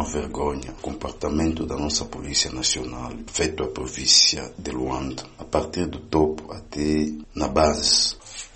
vergonha o comportamento da nossa Polícia Nacional, feito à província de Luanda, a partir do topo até na base.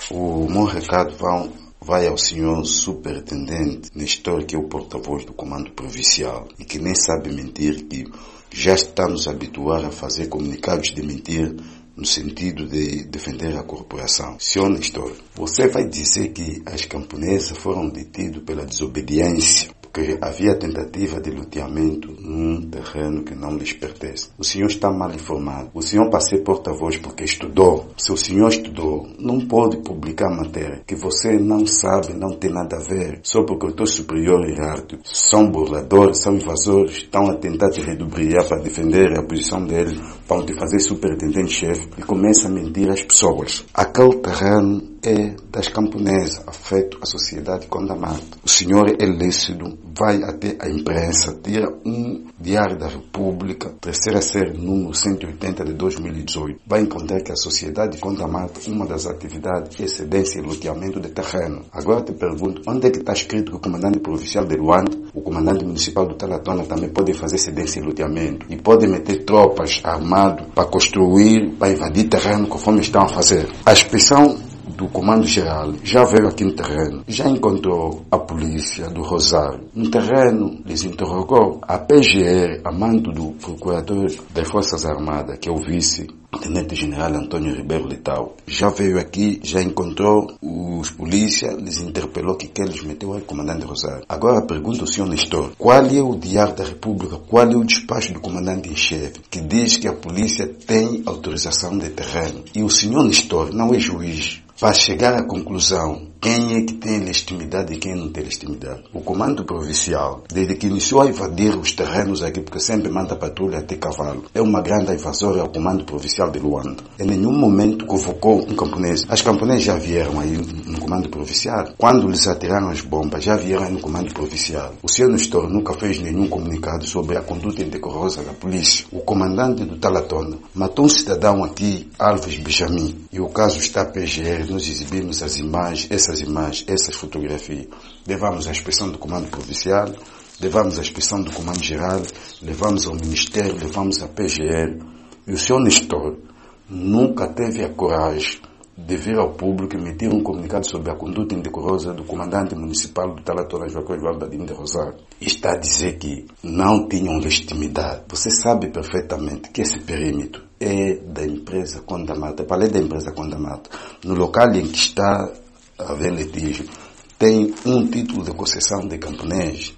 O meu recado vai ao senhor superintendente Nestor, que é o porta-voz do comando provincial e que nem sabe mentir, que já está nos habituar a fazer comunicados de mentir no sentido de defender a corporação. Senhor Nestor, você vai dizer que as camponesas foram detidas pela desobediência, porque havia tentativa de loteamento num terreno que não lhes pertence. O senhor está mal informado. O senhor para ser porta-voz porque estudou. Se o senhor estudou, não pode publicar matéria que você não sabe, não tem nada a ver, só porque o teu superior hierárquico são burladores, são invasores, estão a tentar te redubriar para defender a posição deles, para te fazer superintendente-chefe e começa a mentir às pessoas. Aquele terreno é das camponesas, afeto à sociedade condamnada. O senhor é lícito, vai até a imprensa, tira um Diário da República, terceira série, número 180 de 2018. Vai encontrar que a sociedade condamada, uma das atividades é cedência e loteamento de terreno. Agora te pergunto, onde é que está escrito que o comandante provincial de Luanda, o comandante municipal do Talatona também pode fazer cedência e loteamento e pode meter tropas armadas para construir, para invadir terreno conforme estão a fazer? A expressão do Comando Geral já veio aqui no terreno, já encontrou a polícia do Rosário. No terreno, lhes interrogou. A PGR, a mando do Procurador das Forças Armadas, que é o vice-tenente-general Antônio Ribeiro Leitão, já veio aqui, já encontrou os polícias, lhes interpelou que eles meteu aí o comandante Rosário. Agora pergunta ao senhor Nestor, qual é o Diário da República, qual é o despacho do comandante em chefe, que diz que a polícia tem autorização de terreno? E o senhor Nestor não é juiz para chegar à conclusão quem é que tem legitimidade e quem não tem legitimidade. O comando provincial, desde que iniciou a invadir os terrenos aqui, porque sempre manda patrulha até cavalo, é uma grande invasora ao comando provincial de Luanda. Em nenhum momento convocou um camponês. As camponesas já vieram aí no comando provincial. Quando lhes atiraram as bombas, já vieram aí no comando provincial. O senhor Nestor nunca fez nenhum comunicado sobre a conduta indecorosa da polícia. O comandante do Talatona matou um cidadão aqui, Alves Benjamin, e o caso está PGR. Nós exibimos as imagens, essas fotografias. Levamos à inspeção do comando provincial, levamos à inspeção do comando geral, levamos ao ministério, levamos à PGR. E o senhor Nestor nunca teve a coragem de vir ao público e emitir um comunicado sobre a conduta indecorosa do comandante municipal do Talatona, João Badinho de Rosário. Está a dizer que não tinham legitimidade. Você sabe perfeitamente que esse perímetro é da empresa Condamata, para além da empresa Condamata. No local em que está a haver litígio, tem um título de concessão de camponês,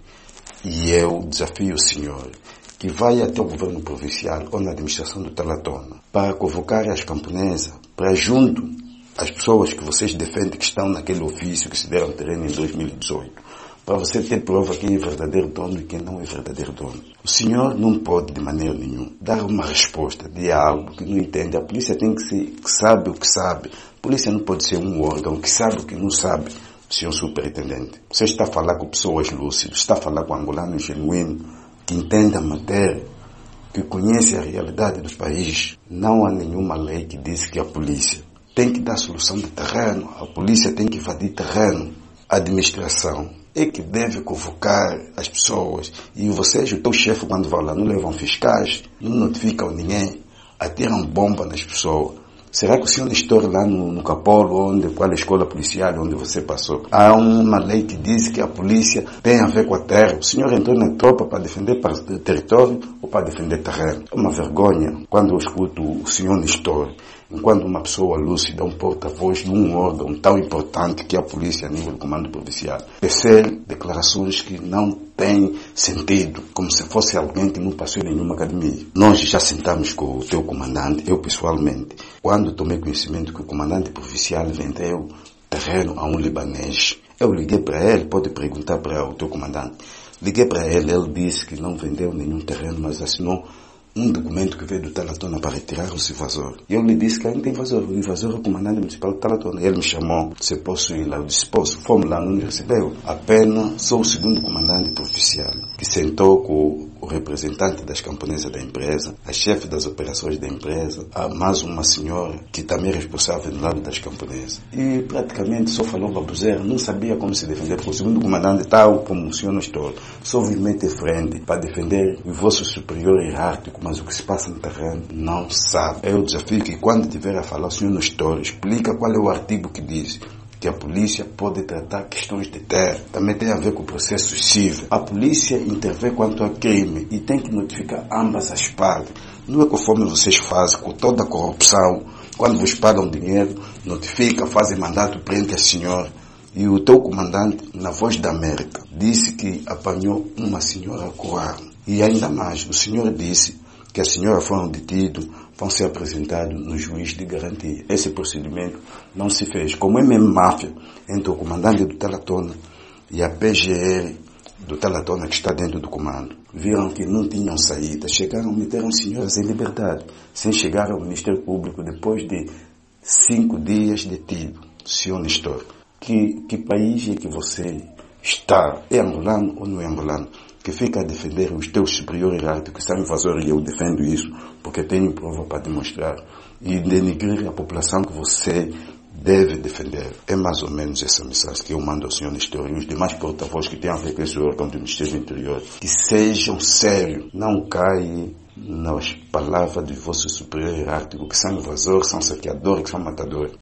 e eu desafio o senhor que vai até o governo provincial ou na administração do Talatona para convocar as camponesas para junto às pessoas que vocês defendem que estão naquele ofício que se deram terreno em 2018, para você ter prova quem é verdadeiro dono e quem não é verdadeiro dono. O senhor não pode de maneira nenhuma dar uma resposta de algo que não entende. A polícia tem que sabe o que sabe. A polícia não pode ser um órgão que sabe o que não sabe. Senhor superintendente, você está a falar com pessoas lúcidas, está a falar com angolano genuíno, que entende a matéria, que conhece a realidade do país. Não há nenhuma lei que diz que a polícia tem que dar solução de terreno, a polícia tem que invadir terreno. A administração é que deve convocar as pessoas. E vocês, o teu chefe, quando vai lá, não levam fiscais, não notificam ninguém, atiram bomba nas pessoas. Será que o senhor Nestor lá no Capolo, qual é a escola policial onde você passou, há uma lei que diz que a polícia tem a ver com a terra? O senhor entrou na tropa para defender território ou para defender terreno? É uma vergonha quando eu escuto o senhor Nestor, enquanto uma pessoa lúcida, um porta-voz de um órgão tão importante que é a polícia a nível do comando provincial, tecer declarações que não têm sentido, como se fosse alguém que não passou em nenhuma academia. Nós já sentamos com o teu comandante, eu pessoalmente, quando tomei conhecimento que o comandante provincial vendeu terreno a um libanês. Eu liguei para ele, pode perguntar para o teu comandante. Liguei para ele, ele disse que não vendeu nenhum terreno, mas assinou um documento que veio do Talatona para retirar o invasor. E eu lhe disse que ainda tem invasor. O invasor é o comandante municipal do Talatona. Ele me chamou, se posso ir lá. Eu disse, posso. Fomos lá, não me recebeu. Apenas sou o segundo comandante oficial, que sentou com o representante das camponesas da empresa, a chefe das operações da empresa, mais uma senhora que também é responsável do lado das camponesas. E praticamente só falou baboseira, não sabia como se defender, porque o segundo comandante tal como o senhor não estou. Só vivamente frente para defender o vosso superior hierárquico, mas o que se passa no terreno não sabe. É o desafio que quando tiver a falar, o senhor não estou, explica qual é o artigo que diz que a polícia pode tratar questões de terra. Também tem a ver com o processo civil. A polícia intervém quanto a crime e tem que notificar ambas as partes. Não é conforme vocês fazem com toda a corrupção. Quando vos pagam dinheiro, notifica, fazem mandato, prende a senhora. E o teu comandante, na Voz da América, disse que apanhou uma senhora com arma. E ainda mais, o senhor disse que a senhora foram detidos, vão ser apresentados no juiz de garantia. Esse procedimento não se fez. Como é mesmo máfia entre o comandante do Talatona e a PGR do Talatona que está dentro do comando, viram que não tinham saída, chegaram a meter as senhoras em liberdade, sem chegar ao Ministério Público depois de 5 dias detido. Senhor Nestor, que país é que você está? É angolano ou não é angolano? Que fica a defender os teus superiores hierárquicos que são invasores, e eu defendo isso porque tenho prova para demonstrar, e denigrir a população que você deve defender. É mais ou menos essa mensagem que eu mando ao senhor Nestor e os demais porta-vozes que têm a ver com esse órgão do Ministério do Interior, que sejam sérios, não caem nas palavras de vosso superior hierárquico, que são invasores, são saqueadores, que são matadores.